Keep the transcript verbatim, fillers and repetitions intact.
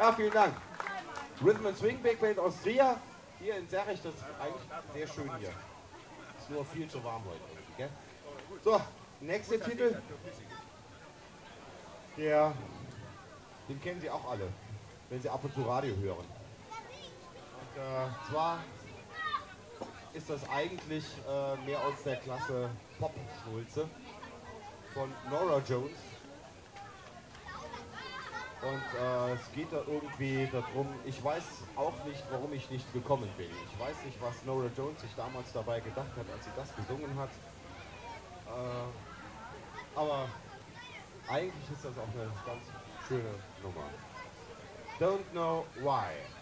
Ja, vielen Dank. Rhythm and Swing Big Band aus Trier. Hier in Serrich, das ist eigentlich sehr schön hier. Ist nur viel zu warm heute irgendwie, gell? So, nächster Titel. Der, den kennen Sie auch alle, wenn Sie ab und zu Radio hören. Und äh, zwar ist das eigentlich äh, mehr aus der Klasse Pop-Schnulze von Norah Jones. Und äh, es geht da irgendwie darum, ich weiß auch nicht, warum ich nicht gekommen bin. Ich weiß nicht, was Norah Jones sich damals dabei gedacht hat, als sie das gesungen hat. Äh, aber eigentlich ist das auch eine ganz schöne Nummer. Don't know why.